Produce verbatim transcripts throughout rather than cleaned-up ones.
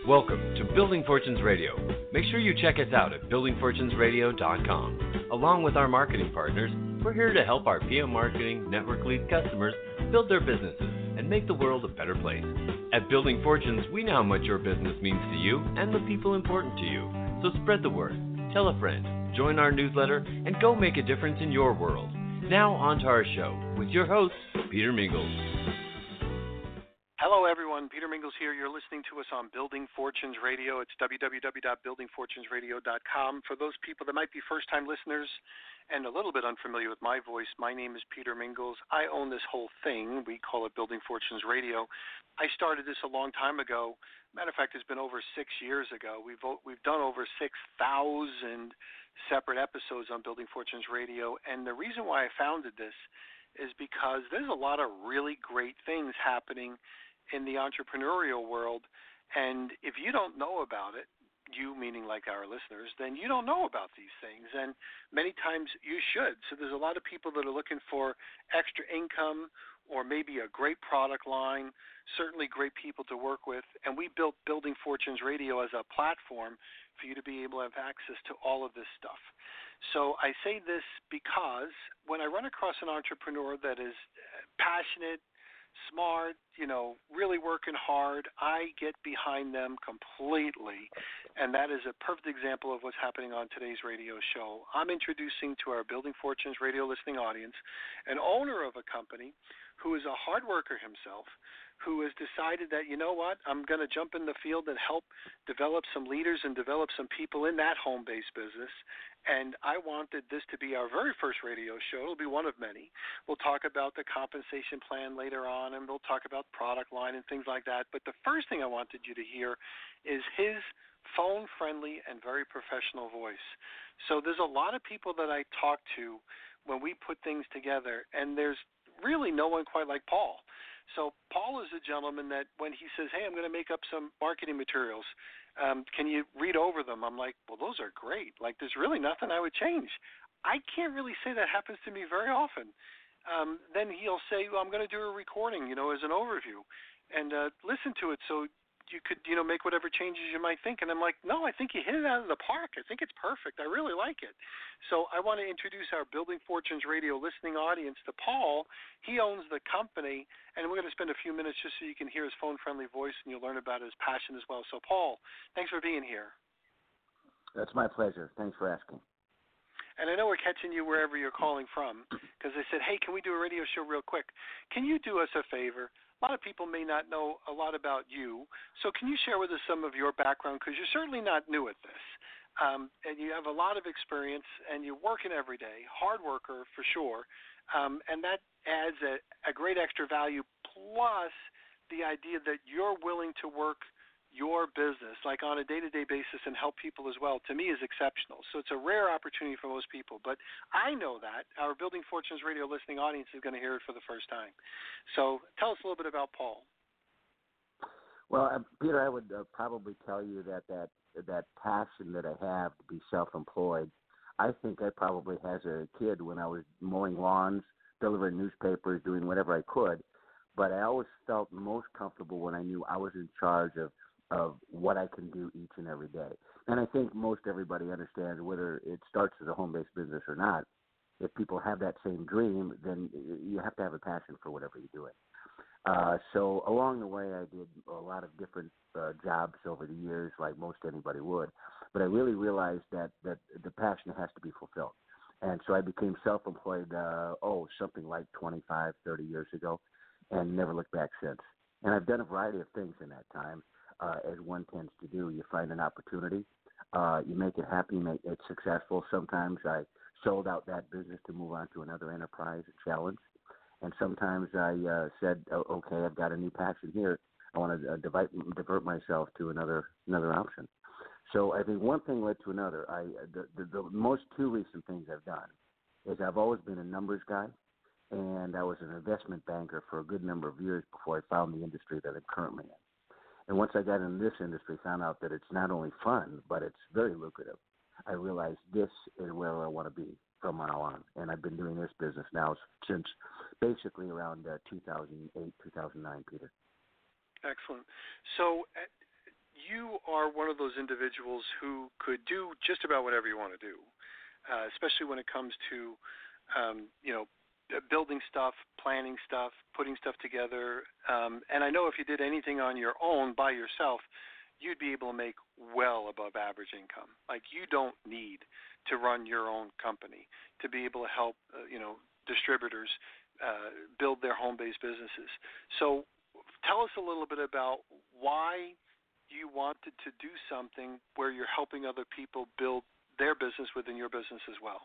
Welcome to Building Fortunes Radio. Make sure you check us out at building fortunes radio dot com. Along with our marketing partners, we're here to help our P M Marketing Network Lead customers build their businesses and make the world a better place. At Building Fortunes, we know how much your business means to you and the people important to you. So spread the word, tell a friend, join our newsletter, and go make a difference in your world. Now on to our show with your host, Peter Mingles. Hello, everyone. Peter Mingles here. You're listening to us on Building Fortunes Radio. It's w w w dot building fortunes radio dot com. For those people that might be first-time listeners and a little bit unfamiliar with my voice, my name is Peter Mingles. I own this whole thing. We call it Building Fortunes Radio. I started this a long time ago. Matter of fact, it's been over six years ago. We've we've done over six thousand separate episodes on Building Fortunes Radio, and the reason why I founded this is because there's a lot of really great things happening in the entrepreneurial world, and if you don't know about it, you meaning like our listeners, then you don't know about these things, and many times you should. So there's a lot of people that are looking for extra income or maybe a great product line, certainly great people to work with, and we built Building Fortunes Radio as a platform for you to be able to have access to all of this stuff. So I say this because when I run across an entrepreneur that is passionate, smart, you know, really working hard, I get behind them completely, and that is a perfect example of what's happening on today's radio show. I'm introducing to our Building Fortunes radio listening audience an owner of a company who is a hard worker himself, who has decided that, you know what, I'm going to jump in the field and help develop some leaders and develop some people in that home-based business. And I wanted this to be our very first radio show. It'll be one of many. We'll talk about the compensation plan later on, and we'll talk about product line and things like that. But the first thing I wanted you to hear is his phone-friendly and very professional voice. So there's a lot of people that I talk to when we put things together, and there's really no one quite like Paul. So Paul is a gentleman that when he says, hey, I'm going to make up some marketing materials, um, can you read over them? I'm like, well, those are great. Like, there's really nothing I would change. I can't really say that happens to me very often. Um, then he'll say, well, I'm going to do a recording, you know, as an overview, and uh, listen to it so you could, you know, make whatever changes you might think. And I'm like, no, I think you hit it out of the park. I think it's perfect. I really like it. So I want to introduce our Building Fortunes Radio listening audience to Paul. He owns the company, and we're going to spend a few minutes just so you can hear his phone-friendly voice and you'll learn about his passion as well. So, Paul, thanks for being here. That's my pleasure. Thanks for asking. And I know we're catching you wherever you're calling from because they said, hey, can we do a radio show real quick? Can you do us a favor? A lot of people may not know a lot about you, so can you share with us some of your background, because you're certainly not new at this, um, and you have a lot of experience, and you're working every day, hard worker for sure, um, and that adds a, a great extra value, plus the idea that you're willing to work your business, like on a day-to-day basis, and help people as well, to me is exceptional. So it's a rare opportunity for most people. But I know that our Building Fortunes radio listening audience is going to hear it for the first time. So tell us a little bit about Paul. Well, uh, Peter, I would uh, probably tell you that, that that passion that I have to be self-employed, I think I probably as a kid when I was mowing lawns, delivering newspapers, doing whatever I could. But I always felt most comfortable when I knew I was in charge of of what I can do each and every day. And I think most everybody understands whether it starts as a home-based business or not. If people have that same dream, then you have to have a passion for whatever you're doing. Uh, so along the way, I did a lot of different uh, jobs over the years, like most anybody would. But I really realized that, that the passion has to be fulfilled. And so I became self-employed, uh, oh, something like twenty-five, thirty years ago, and never looked back since. And I've done a variety of things in that time. Uh, as one tends to do, you find an opportunity, uh, you make it happen, you make it successful. Sometimes I sold out that business to move on to another enterprise challenge, and sometimes I uh, said, oh, okay, I've got a new passion here. I want to uh, divide, divert myself to another another option. So I think one thing led to another. I the, the, the most two recent things I've done is I've always been a numbers guy, and I was an investment banker for a good number of years before I found the industry that I'm currently in. And once I got in this industry, found out that it's not only fun, but it's very lucrative. I realized this is where I want to be from now on. And I've been doing this business now since basically around uh, two thousand eight, two thousand nine, Peter. Excellent. So uh, you are one of those individuals who could do just about whatever you want to do, uh, especially when it comes to, um, you know, building stuff, planning stuff, putting stuff together. Um, and I know if you did anything on your own by yourself, you'd be able to make well above average income. Like, you don't need to run your own company to be able to help, uh, you know, distributors uh, build their home-based businesses. So tell us a little bit about why you wanted to do something where you're helping other people build their business within your business as well.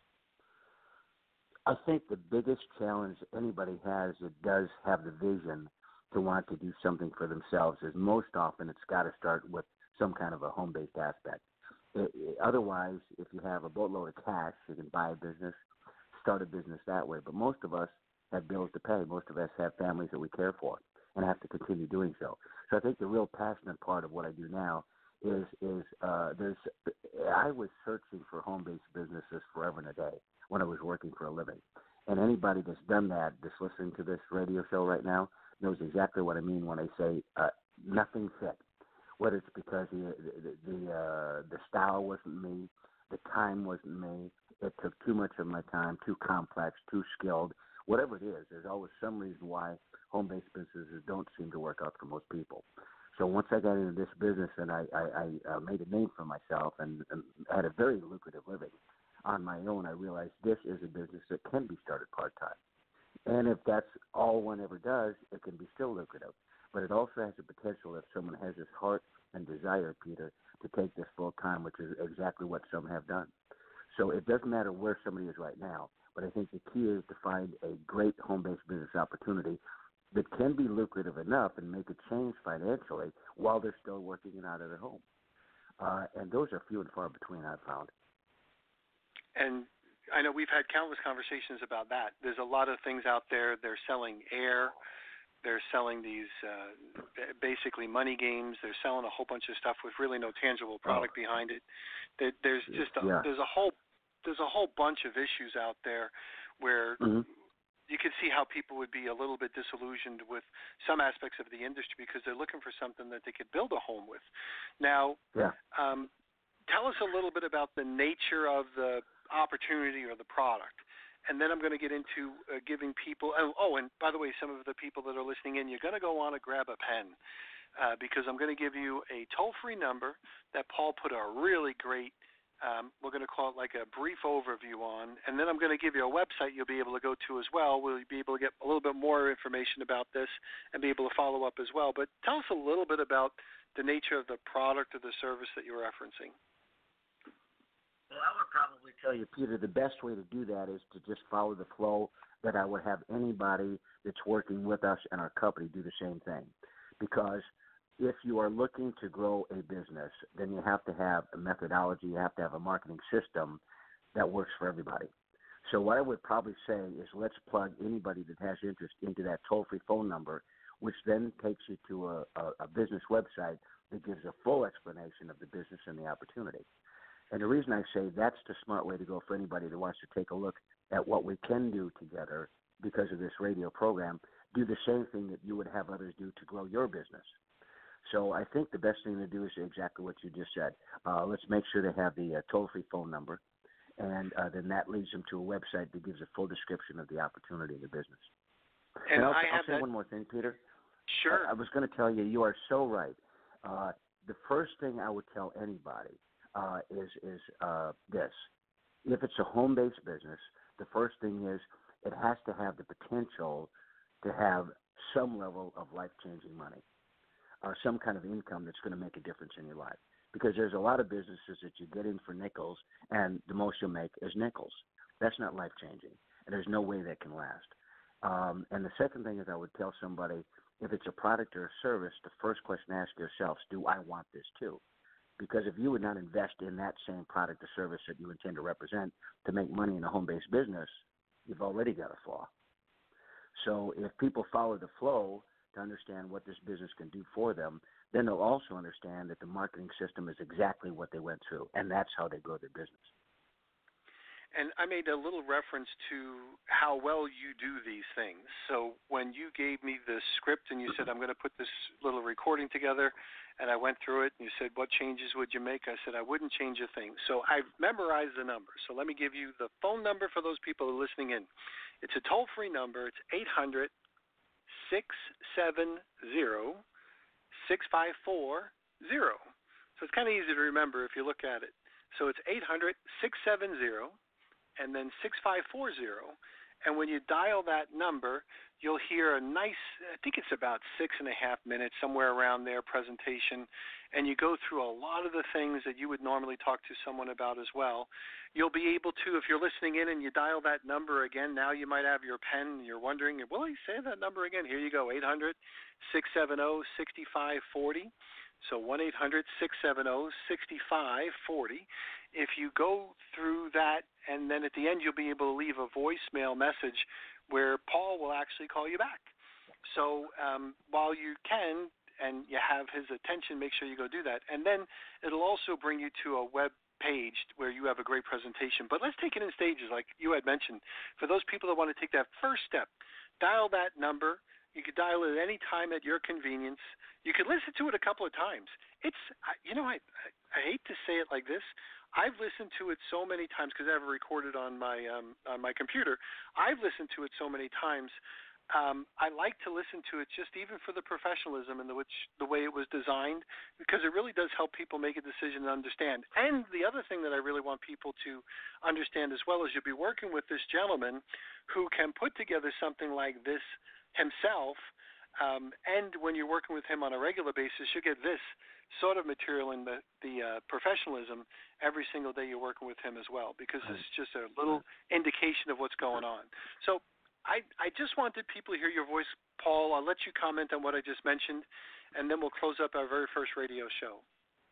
I think the biggest challenge anybody has that does have the vision to want to do something for themselves is most often it's got to start with some kind of a home-based aspect. It, it, otherwise, if you have a boatload of cash, you can buy a business, start a business that way. But most of us have bills to pay. Most of us have families that we care for and have to continue doing so. So I think the real passionate part of what I do now is is uh, there's I was searching for home-based businesses forever and a day when I was working for a living. And anybody that's done that, that's listening to this radio show right now, knows exactly what I mean when I say uh, nothing fit. Whether it's because the the the, uh, the style wasn't me, the time wasn't me, it took too much of my time, too complex, too skilled. Whatever it is, there's always some reason why home-based businesses don't seem to work out for most people. So once I got into this business and I, I, I uh, made a name for myself and, and had a very lucrative living on my own, I realized this is a business that can be started part-time. And if that's all one ever does, it can be still lucrative. But it also has the potential if someone has this heart and desire, Peter, to take this full-time, which is exactly what some have done. So it doesn't matter where somebody is right now, but I think the key is to find a great home-based business opportunity that can be lucrative enough and make a change financially while they're still working and out of their home. Uh, and those are few and far between, I've found. And I know we've had countless conversations about that. There's a lot of things out there. They're selling air. They're selling these uh, basically money games. They're selling a whole bunch of stuff with really no tangible product oh. behind it. There, there's just a, yeah. there's a whole there's a whole bunch of issues out there where mm-hmm. you can see how people would be a little bit disillusioned with some aspects of the industry because they're looking for something that they could build a home with. Now, yeah. um, tell us a little bit about the nature of the opportunity or the product. And then I'm going to get into uh, giving people oh, – oh, and by the way, some of the people that are listening in, you're going to go on and grab a pen uh, because I'm going to give you a toll-free number that Paul put a really great um, – we're going to call it like a brief overview on. And then I'm going to give you a website you'll be able to go to as well. We'll be able to get a little bit more information about this and be able to follow up as well. But tell us a little bit about the nature of the product or the service that you're referencing. Well, I would probably tell you, Peter, the best way to do that is to just follow the flow that I would have anybody that's working with us and our company do the same thing. Because if you are looking to grow a business, then you have to have a methodology, you have to have a marketing system that works for everybody. So what I would probably say is let's plug anybody that has interest into that toll-free phone number, which then takes you to a, a, a business website that gives a full explanation of the business and the opportunity. And the reason I say that's the smart way to go for anybody that wants to take a look at what we can do together because of this radio program, do the same thing that you would have others do to grow your business. So I think the best thing to do is exactly what you just said. Uh, let's make sure they have the uh, toll-free phone number, and uh, then that leads them to a website that gives a full description of the opportunity of the business. And, and I'll, I I'll have say that... one more thing, Peter. Sure. I, I was going to tell you, you are so right. Uh, the first thing I would tell anybody Uh, is is uh, this. If it's a home-based business, the first thing is it has to have the potential to have some level of life-changing money or some kind of income that's going to make a difference in your life. Because there's a lot of businesses that you get in for nickels, and the most you'll make is nickels. That's not life-changing, and there's no way that can last. Um, and the second thing is I would tell somebody, if it's a product or a service, the first question to ask yourself is, do I want this too? Because if you would not invest in that same product or service that you intend to represent to make money in a home-based business, you've already got a flaw. So if people follow the flow to understand what this business can do for them, then they'll also understand that the marketing system is exactly what they went through, and that's how they grow their business. And I made a little reference to how well you do these things. So when you gave me the script and you said, I'm going to put this little recording together and I went through it, and you said, what changes would you make? I said, I wouldn't change a thing. So I've memorized the number. So let me give you the phone number for those people who are listening in. It's a toll-free number. It's eight hundred, six seven zero, six five four zero. So it's kind of easy to remember if you look at it. So it's eight hundred, six seven zero, and then six five four zero. And when you dial that number, you'll hear a nice, I think it's about six and a half minutes, somewhere around there, presentation. And you go through a lot of the things that you would normally talk to someone about as well. You'll be able to, if you're listening in and you dial that number again, now you might have your pen and you're wondering, will I say that number again? Here you go, eight hundred, six seven zero, six five four zero. So one eight hundred, six seven zero, six five four zero. If you go through that, and then at the end you'll be able to leave a voicemail message where Paul will actually call you back. So um, while you can and you have his attention, make sure you go do that. And then it'll also bring you to a web page where you have a great presentation. But let's take it in stages like you had mentioned. For those people that want to take that first step, dial that number. You could dial it at any time at your convenience. You could listen to it a couple of times. It's, you know, I, I hate to say it like this. I've listened to it so many times because I have it recorded on my um, on my computer. I've listened to it so many times. Um, I like to listen to it just even for the professionalism and the which the way it was designed, because it really does help people make a decision and understand. And the other thing that I really want people to understand as well is you'll be working with this gentleman who can put together something like this himself, um, and when you're working with him on a regular basis, you get this sort of material in the, the uh, professionalism every single day you're working with him as well, because it's just a little indication of what's going on. So I, I just wanted people to hear your voice, Paul. I'll let you comment on what I just mentioned, and then we'll close up our very first radio show.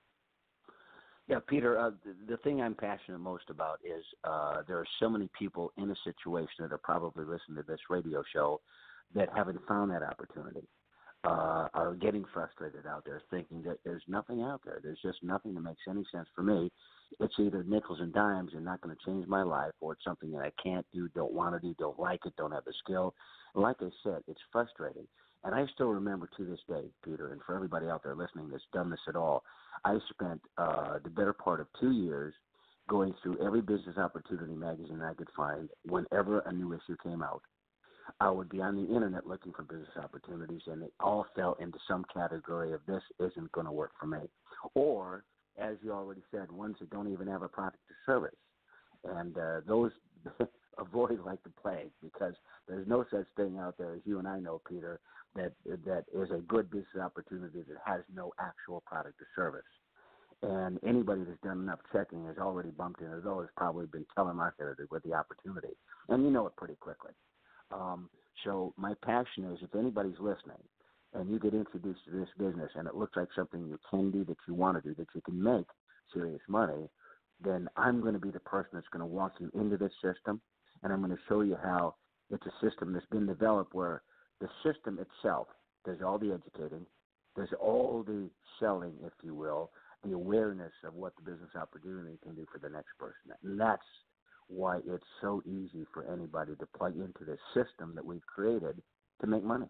Yeah, Peter, uh, the, the thing I'm passionate most about is uh, there are so many people in a situation that are probably listening to this radio show that haven't found that opportunity, uh, are getting frustrated out there thinking that there's nothing out there. There's just nothing that makes any sense for me. It's either nickels and dimes and not going to change my life, or it's something that I can't do, don't want to do, don't like it, don't have the skill. Like I said, it's frustrating. And I still remember to this day, Peter, and for everybody out there listening that's done this at all, I spent uh, the better part of two years going through every business opportunity magazine I could find whenever a new issue came out. I would be on the internet looking for business opportunities, and it all fell into some category of this isn't going to work for me. Or, as you already said, ones that don't even have a product or service. And uh, those avoid like the plague, because there's no such thing out there, as you and I know, Peter, that that is a good business opportunity that has no actual product or service. And anybody that's done enough checking has already bumped into those, probably been telemarketed with the opportunity. And you know it pretty quickly. Um, so my passion is, if anybody's listening and you get introduced to this business and it looks like something you can do, that you want to do, that you can make serious money, then I'm going to be the person that's going to walk you into this system, and I'm going to show you how it's a system that's been developed where the system itself does all the educating, does all the selling, if you will, the awareness of what the business opportunity can do for the next person. And that's why it's so easy for anybody to plug into this system that we've created to make money.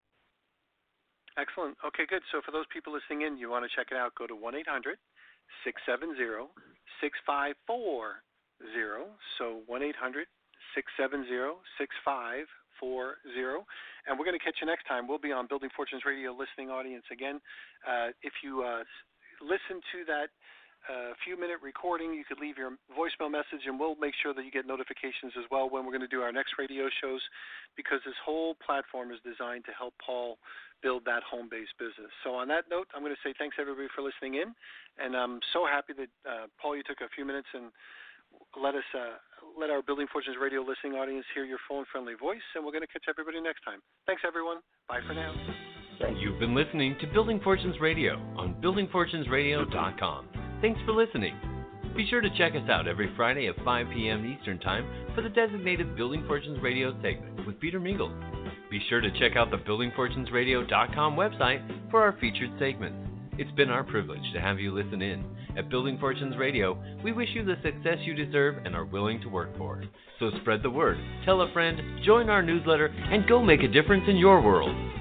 Excellent. Okay, good. So for those people listening in, you want to check it out, go to one eight hundred, six seven zero, six five four zero. So one eight hundred, six seven zero, six five four zero. And we're going to catch you next time. We'll be on Building Fortunes Radio listening audience again. Uh, if you uh, listen to that a uh, few-minute recording, you could leave your voicemail message, and we'll make sure that you get notifications as well when we're going to do our next radio shows, because this whole platform is designed to help Paul build that home-based business. So on that note, I'm going to say thanks, everybody, for listening in, and I'm so happy that, uh, Paul, you took a few minutes and let us uh, let our Building Fortunes Radio listening audience hear your phone-friendly voice, and we're going to catch everybody next time. Thanks, everyone. Bye for now. You've been listening to Building Fortunes Radio on building fortunes radio dot com. Thanks for listening. Be sure to check us out every Friday at five p.m. Eastern Time for the designated Building Fortunes Radio segment with Peter Mingles. Be sure to check out the building fortunes radio dot com website for our featured segments. It's been our privilege to have you listen in. At Building Fortunes Radio, we wish you the success you deserve and are willing to work for. So spread the word, tell a friend, join our newsletter, and go make a difference in your world.